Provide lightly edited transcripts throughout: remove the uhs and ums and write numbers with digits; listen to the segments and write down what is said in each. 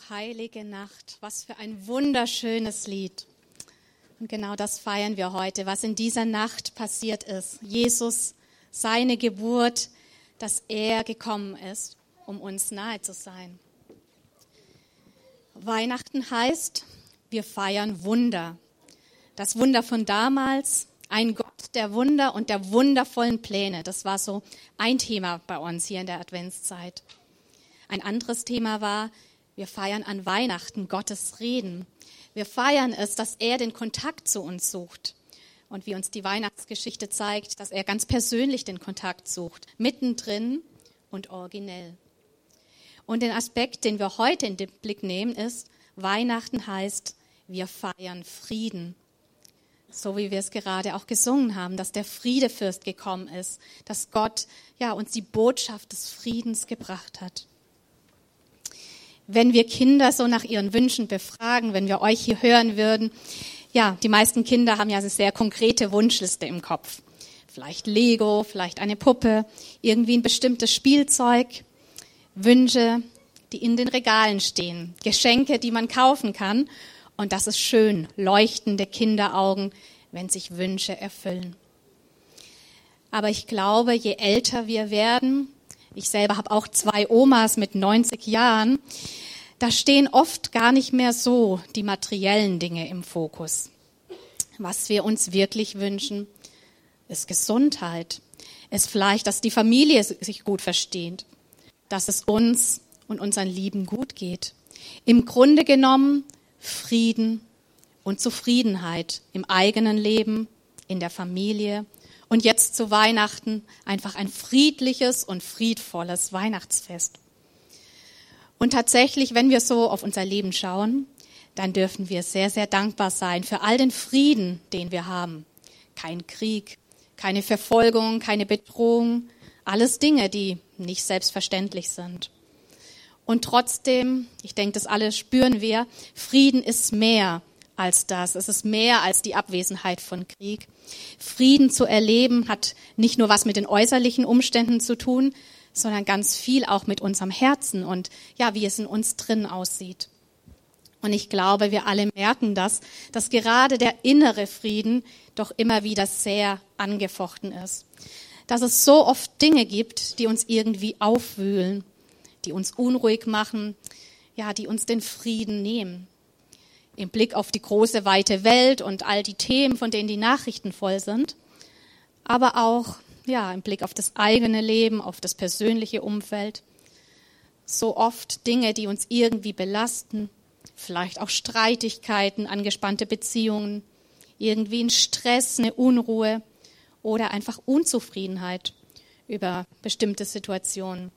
heilige Nacht, was für ein wunderschönes Lied. Und genau das feiern wir heute, was in dieser Nacht passiert ist. Jesus, seine Geburt, dass er gekommen ist, um uns nahe zu sein. Weihnachten heißt, wir feiern Wunder. Das Wunder von damals, ein Gott der Wunder und der wundervollen Pläne. Das war so ein Thema bei uns hier in der Adventszeit. Ein anderes Thema war, wir feiern an Weihnachten Gottes Reden. Wir feiern es, dass er den Kontakt zu uns sucht. Und wie uns die Weihnachtsgeschichte zeigt, dass er ganz persönlich den Kontakt sucht, mittendrin und originell. Und den Aspekt, den wir heute in den Blick nehmen, ist, Weihnachten heißt, wir feiern Frieden. So wie wir es gerade auch gesungen haben, dass der Friedefürst gekommen ist, dass Gott uns die Botschaft des Friedens gebracht hat. Wenn wir Kinder so nach ihren Wünschen befragen, wenn wir euch hier hören würden, die meisten Kinder haben ja eine sehr konkrete Wunschliste im Kopf. Vielleicht Lego, vielleicht eine Puppe, irgendwie ein bestimmtes Spielzeug, Wünsche, die in den Regalen stehen, Geschenke, die man kaufen kann. Und das ist schön, leuchtende Kinderaugen, wenn sich Wünsche erfüllen. Aber ich glaube, je älter wir werden, ich selber habe auch 2 Omas mit 90 Jahren, da stehen oft gar nicht mehr so die materiellen Dinge im Fokus. Was wir uns wirklich wünschen, ist Gesundheit, ist vielleicht, dass die Familie sich gut versteht, dass es uns und unseren Lieben gut geht. Im Grunde genommen Frieden und Zufriedenheit im eigenen Leben, in der Familie und jetzt zu Weihnachten einfach ein friedliches und friedvolles Weihnachtsfest. Und tatsächlich, wenn wir so auf unser Leben schauen, dann dürfen wir sehr, sehr dankbar sein für all den Frieden, den wir haben. Kein Krieg, keine Verfolgung, keine Bedrohung, alles Dinge, die nicht selbstverständlich sind. Und trotzdem, ich denke, das alles spüren wir, Frieden ist mehr als das. Es ist mehr als die Abwesenheit von Krieg. Frieden zu erleben hat nicht nur was mit den äußerlichen Umständen zu tun, sondern ganz viel auch mit unserem Herzen und wie es in uns drin aussieht. Und ich glaube, wir alle merken das, dass gerade der innere Frieden doch immer wieder sehr angefochten ist. Dass es so oft Dinge gibt, die uns irgendwie aufwühlen, die uns unruhig machen, die uns den Frieden nehmen. Im Blick auf die große, weite Welt und all die Themen, von denen die Nachrichten voll sind, aber auch im Blick auf das eigene Leben, auf das persönliche Umfeld. So oft Dinge, die uns irgendwie belasten, vielleicht auch Streitigkeiten, angespannte Beziehungen, irgendwie ein Stress, eine Unruhe oder einfach Unzufriedenheit über bestimmte Situationen.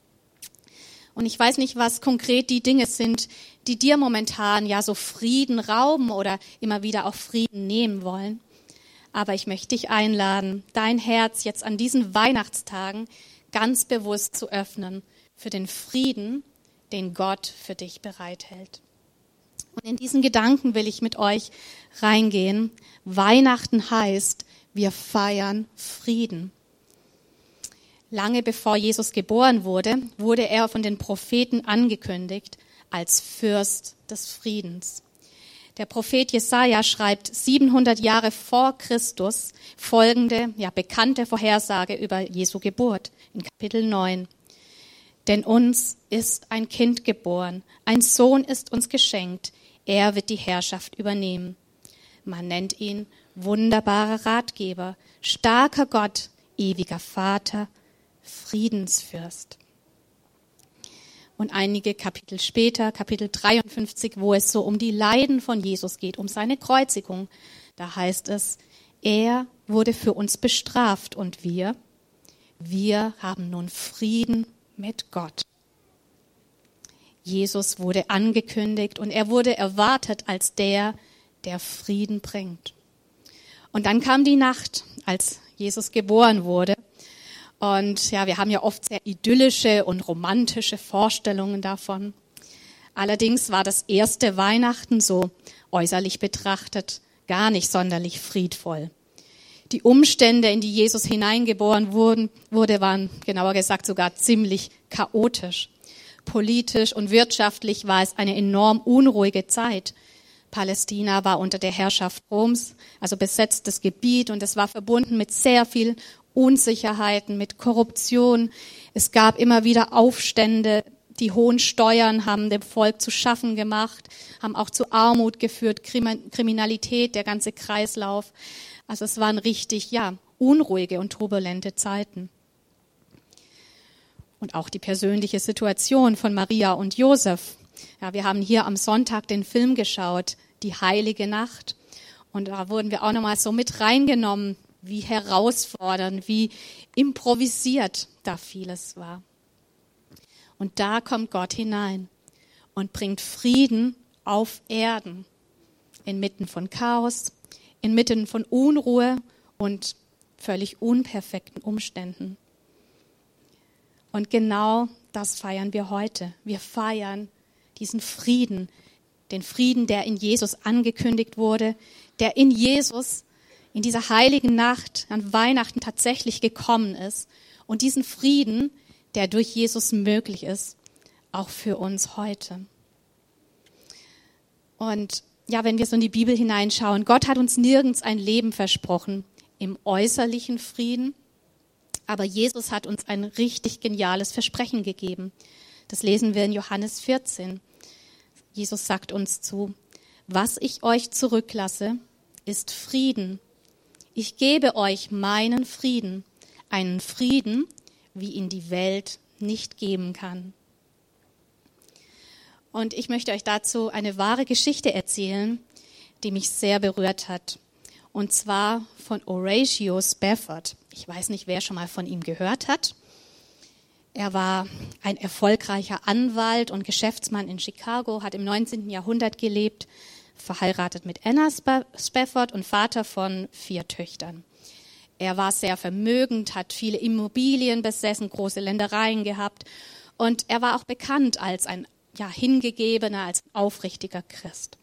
Und ich weiß nicht, was konkret die Dinge sind, die dir momentan so Frieden rauben oder immer wieder auch Frieden nehmen wollen. Aber ich möchte dich einladen, dein Herz jetzt an diesen Weihnachtstagen ganz bewusst zu öffnen für den Frieden, den Gott für dich bereithält. Und in diesen Gedanken will ich mit euch reingehen. Weihnachten heißt, wir feiern Frieden. Lange bevor Jesus geboren wurde, wurde er von den Propheten angekündigt als Fürst des Friedens. Der Prophet Jesaja schreibt 700 Jahre vor Christus folgende, bekannte Vorhersage über Jesu Geburt in Kapitel 9. Denn uns ist ein Kind geboren, ein Sohn ist uns geschenkt, er wird die Herrschaft übernehmen. Man nennt ihn wunderbarer Ratgeber, starker Gott, ewiger Vater, Friedensfürst. Und einige Kapitel später, Kapitel 53, wo es so um die Leiden von Jesus geht, um seine Kreuzigung, da heißt es, er wurde für uns bestraft und wir haben nun Frieden mit Gott. Jesus wurde angekündigt und er wurde erwartet als der Frieden bringt. Und dann kam die Nacht, als Jesus geboren wurde. Und wir haben ja oft sehr idyllische und romantische Vorstellungen davon. Allerdings war das erste Weihnachten so äußerlich betrachtet gar nicht sonderlich friedvoll. Die Umstände, in die Jesus hineingeboren wurde, waren genauer gesagt sogar ziemlich chaotisch. Politisch und wirtschaftlich war es eine enorm unruhige Zeit. Palästina war unter der Herrschaft Roms, also besetztes Gebiet, und es war verbunden mit sehr viel Unsicherheiten, mit Korruption. Es gab immer wieder Aufstände. Die hohen Steuern haben dem Volk zu schaffen gemacht, haben auch zu Armut geführt, Kriminalität, der ganze Kreislauf. Also es waren richtig, unruhige und turbulente Zeiten. Und auch die persönliche Situation von Maria und Josef. Ja, wir haben hier am Sonntag den Film geschaut, Die heilige Nacht. Und da wurden wir auch nochmal so mit reingenommen, wie herausfordernd, wie improvisiert da vieles war. Und da kommt Gott hinein und bringt Frieden auf Erden, inmitten von Chaos, inmitten von Unruhe und völlig unperfekten Umständen. Und genau das feiern wir heute. Wir feiern diesen Frieden, den Frieden, der in Jesus angekündigt wurde, der in Jesus, in dieser heiligen Nacht an Weihnachten tatsächlich gekommen ist. Und diesen Frieden, der durch Jesus möglich ist, auch für uns heute. Und ja, wenn wir so in die Bibel hineinschauen, Gott hat uns nirgends ein Leben versprochen im äußerlichen Frieden, aber Jesus hat uns ein richtig geniales Versprechen gegeben. Das lesen wir in Johannes 14. Jesus sagt uns zu: Was ich euch zurücklasse, ist Frieden. Ich gebe euch meinen Frieden, einen Frieden, wie ihn die Welt nicht geben kann. Und ich möchte euch dazu eine wahre Geschichte erzählen, die mich sehr berührt hat. Und zwar von Horatio Spafford. Ich weiß nicht, wer schon mal von ihm gehört hat. Er war ein erfolgreicher Anwalt und Geschäftsmann in Chicago, hat im 19. Jahrhundert gelebt, verheiratet mit Anna Spafford und Vater von 4 Töchtern. Er war sehr vermögend, hat viele Immobilien besessen, große Ländereien gehabt, und er war auch bekannt als ein hingegebener, als aufrichtiger Christ.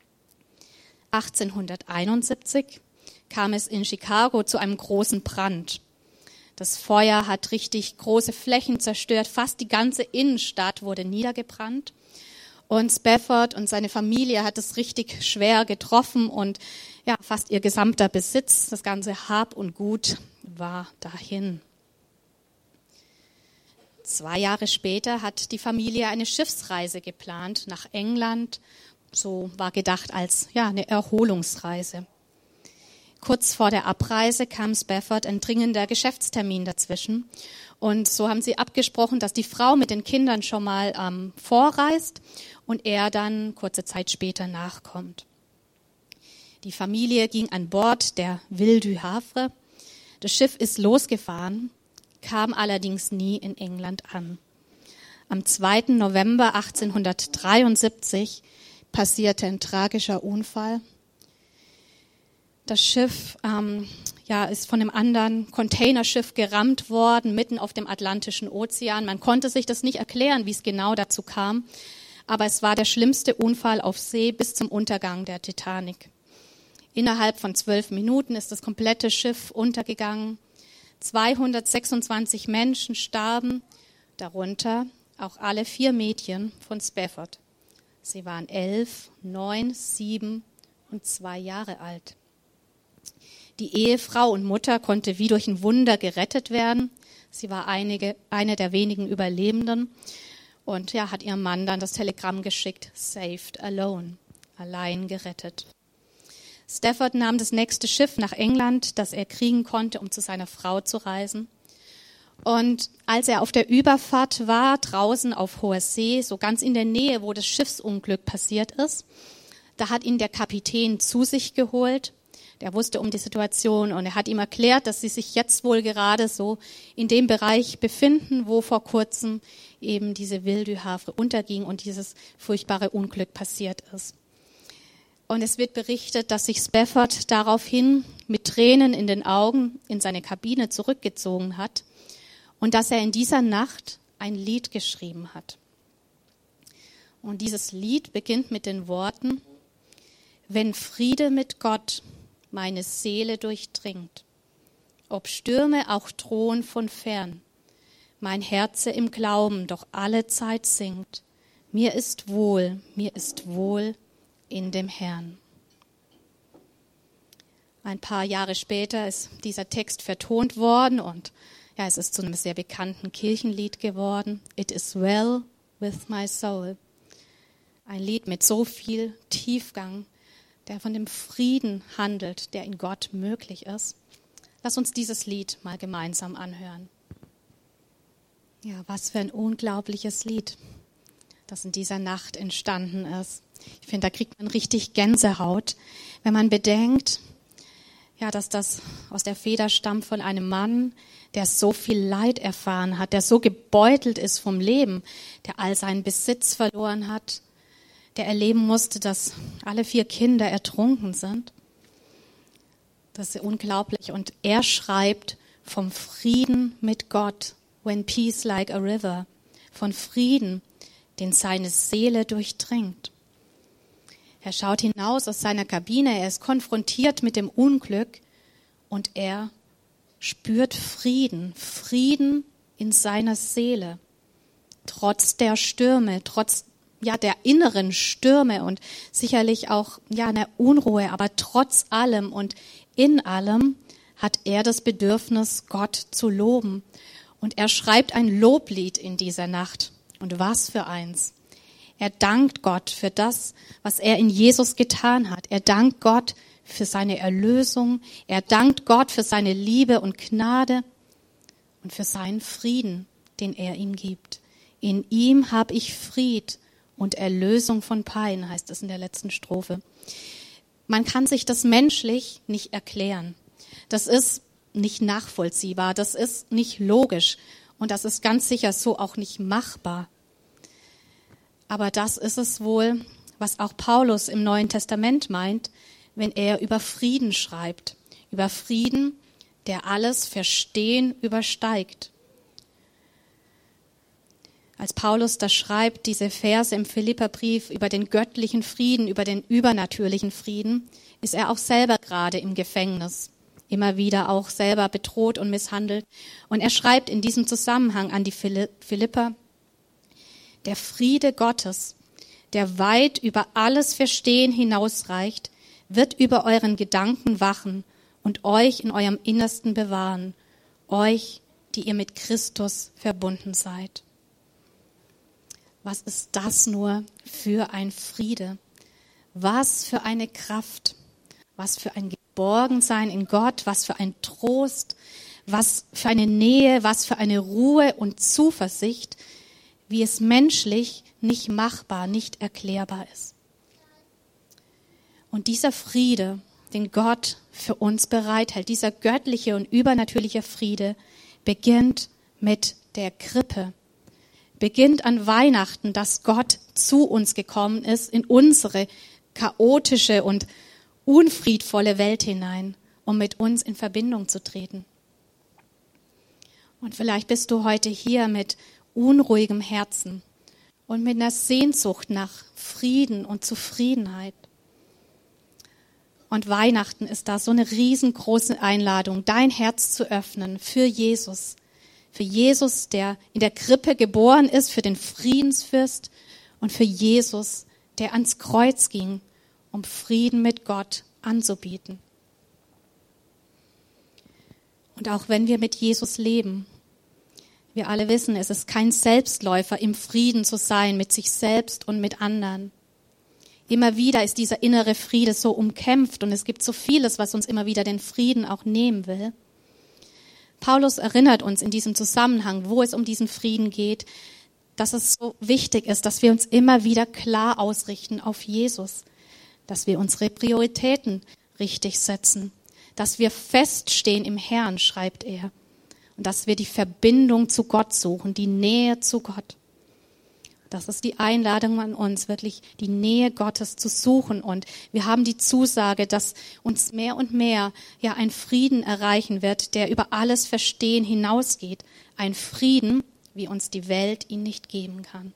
1871 kam es in Chicago zu einem großen Brand. Das Feuer hat richtig große Flächen zerstört, fast die ganze Innenstadt wurde niedergebrannt. Und Spafford und seine Familie hat es richtig schwer getroffen und fast ihr gesamter Besitz, das ganze Hab und Gut war dahin. 2 Jahre später hat die Familie eine Schiffsreise geplant nach England. So war gedacht als eine Erholungsreise. Kurz vor der Abreise kam Spafford ein dringender Geschäftstermin dazwischen. Und so haben sie abgesprochen, dass die Frau mit den Kindern schon mal vorreist und er dann kurze Zeit später nachkommt. Die Familie ging an Bord der Ville du Havre. Das Schiff ist losgefahren, kam allerdings nie in England an. Am 2. November 1873 passierte ein tragischer Unfall. Das Schiff ist von einem anderen Containerschiff gerammt worden, mitten auf dem Atlantischen Ozean. Man konnte sich das nicht erklären, wie es genau dazu kam, aber es war der schlimmste Unfall auf See bis zum Untergang der Titanic. Innerhalb von 12 Minuten ist das komplette Schiff untergegangen. 226 Menschen starben, darunter auch alle 4 Mädchen von Spafford. Sie waren 11, 9, 7 und 2 Jahre alt. Die Ehefrau und Mutter konnte wie durch ein Wunder gerettet werden. Sie war eine der wenigen Überlebenden und hat ihrem Mann dann das Telegramm geschickt: Saved alone, allein gerettet. Spafford nahm das nächste Schiff nach England, das er kriegen konnte, um zu seiner Frau zu reisen. Und als er auf der Überfahrt war, draußen auf hoher See, so ganz in der Nähe, wo das Schiffsunglück passiert ist, da hat ihn der Kapitän zu sich geholt. Der wusste um die Situation und er hat ihm erklärt, dass sie sich jetzt wohl gerade so in dem Bereich befinden, wo vor kurzem eben diese Ville du Havre unterging und dieses furchtbare Unglück passiert ist. Und es wird berichtet, dass sich Spafford daraufhin mit Tränen in den Augen in seine Kabine zurückgezogen hat und dass er in dieser Nacht ein Lied geschrieben hat. Und dieses Lied beginnt mit den Worten: Wenn Friede mit Gott meine Seele durchdringt, ob Stürme auch drohen von fern, mein Herze im Glauben doch alle Zeit singt. Mir ist wohl in dem Herrn. Ein paar Jahre später ist dieser Text vertont worden und ja, es ist zu einem sehr bekannten Kirchenlied geworden. It is well with my soul. Ein Lied mit so viel Tiefgang, der von dem Frieden handelt, der in Gott möglich ist. Lass uns dieses Lied mal gemeinsam anhören. Ja, was für ein unglaubliches Lied, das in dieser Nacht entstanden ist. Ich finde, da kriegt man richtig Gänsehaut, wenn man bedenkt, ja, dass das aus der Feder stammt von einem Mann, der so viel Leid erfahren hat, der so gebeutelt ist vom Leben, der all seinen Besitz verloren hat, der erleben musste, dass alle 4 Kinder ertrunken sind. Das ist unglaublich. Und er schreibt vom Frieden mit Gott, when peace like a river, von Frieden, den seine Seele durchdringt. Er schaut hinaus aus seiner Kabine, er ist konfrontiert mit dem Unglück und er spürt Frieden in seiner Seele. Trotz der Stürme, trotz der inneren Stürme und sicherlich auch einer Unruhe, aber trotz allem und in allem hat er das Bedürfnis, Gott zu loben. Und er schreibt ein Loblied in dieser Nacht. Und was für eins. Er dankt Gott für das, was er in Jesus getan hat. Er dankt Gott für seine Erlösung. Er dankt Gott für seine Liebe und Gnade und für seinen Frieden, den er ihm gibt. In ihm habe ich Fried und Erlösung von Pein, heißt es in der letzten Strophe. Man kann sich das menschlich nicht erklären. Das ist nicht nachvollziehbar, das ist nicht logisch und das ist ganz sicher so auch nicht machbar. Aber das ist es wohl, was auch Paulus im Neuen Testament meint, wenn er über Frieden schreibt. Über Frieden, der alles Verstehen übersteigt. Als Paulus da schreibt, diese Verse im Philipperbrief über den göttlichen Frieden, über den übernatürlichen Frieden, ist er auch selber gerade im Gefängnis. Immer wieder auch selber bedroht und misshandelt. Und er schreibt in diesem Zusammenhang an die Philipper, der Friede Gottes, der weit über alles Verstehen hinausreicht, wird über euren Gedanken wachen und euch in eurem Innersten bewahren, euch, die ihr mit Christus verbunden seid. Was ist das nur für ein Friede? Was für eine Kraft? Was für ein Geborgensein in Gott? Was für ein Trost? Was für eine Nähe? Was für eine Ruhe und Zuversicht, wie es menschlich nicht machbar, nicht erklärbar ist. Und dieser Friede, den Gott für uns bereithält, dieser göttliche und übernatürliche Friede, beginnt mit der Krippe. Beginnt an Weihnachten, dass Gott zu uns gekommen ist, in unsere chaotische und unfriedvolle Welt hinein, um mit uns in Verbindung zu treten. Und vielleicht bist du heute hier mit unruhigem Herzen und mit einer Sehnsucht nach Frieden und Zufriedenheit. Und Weihnachten ist da so eine riesengroße Einladung, dein Herz zu öffnen für Jesus, der in der Krippe geboren ist, für den Friedensfürst und für Jesus, der ans Kreuz ging, um Frieden mit Gott anzubieten. Und auch wenn wir mit Jesus leben, wir alle wissen, es ist kein Selbstläufer, im Frieden zu sein mit sich selbst und mit anderen. Immer wieder ist dieser innere Friede so umkämpft und es gibt so vieles, was uns immer wieder den Frieden auch nehmen will. Paulus erinnert uns in diesem Zusammenhang, wo es um diesen Frieden geht, dass es so wichtig ist, dass wir uns immer wieder klar ausrichten auf Jesus, dass wir unsere Prioritäten richtig setzen, dass wir feststehen im Herrn, schreibt er, und dass wir die Verbindung zu Gott suchen, die Nähe zu Gott. Das ist die Einladung an uns, wirklich die Nähe Gottes zu suchen. Und wir haben die Zusage, dass uns mehr und mehr ein Frieden erreichen wird, der über alles Verstehen hinausgeht. Ein Frieden, wie uns die Welt ihn nicht geben kann.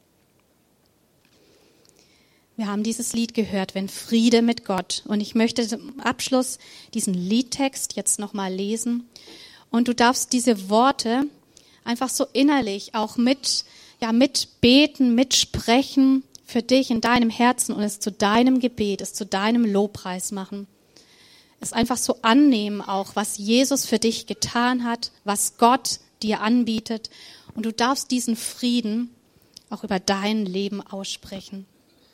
Wir haben dieses Lied gehört, wenn Friede mit Gott. Und ich möchte zum Abschluss diesen Liedtext jetzt nochmal lesen. Und du darfst diese Worte einfach so innerlich auch mitbeten, mitsprechen für dich in deinem Herzen und es zu deinem Gebet, es zu deinem Lobpreis machen. Es einfach so annehmen auch, was Jesus für dich getan hat, was Gott dir anbietet. Und du darfst diesen Frieden auch über dein Leben aussprechen.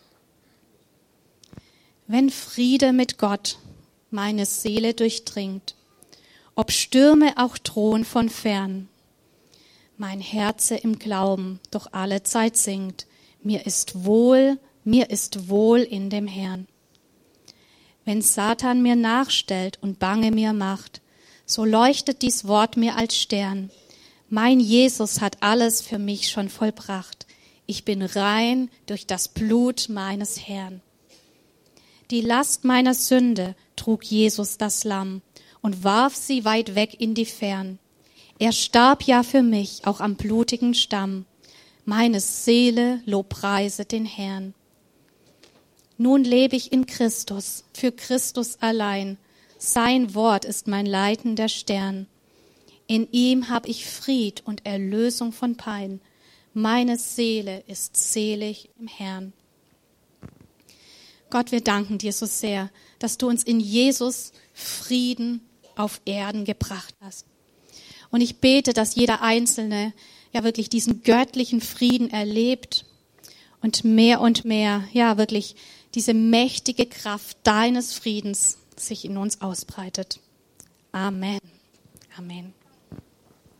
Wenn Friede mit Gott meine Seele durchdringt, ob Stürme auch drohen von fern, mein Herze im Glauben doch alle Zeit singt, mir ist wohl in dem Herrn. Wenn Satan mir nachstellt und Bange mir macht, so leuchtet dies Wort mir als Stern. Mein Jesus hat alles für mich schon vollbracht. Ich bin rein durch das Blut meines Herrn. Die Last meiner Sünde trug Jesus das Lamm und warf sie weit weg in die Fern. Er starb ja für mich auch am blutigen Stamm. Meine Seele lobpreise den Herrn. Nun lebe ich in Christus, für Christus allein. Sein Wort ist mein leitender Stern. In ihm hab ich Fried und Erlösung von Pein. Meine Seele ist selig im Herrn. Gott, wir danken dir so sehr, dass du uns in Jesus Frieden auf Erden gebracht hast. Und ich bete, dass jeder Einzelne ja wirklich diesen göttlichen Frieden erlebt und mehr, ja wirklich diese mächtige Kraft deines Friedens sich in uns ausbreitet. Amen. Amen.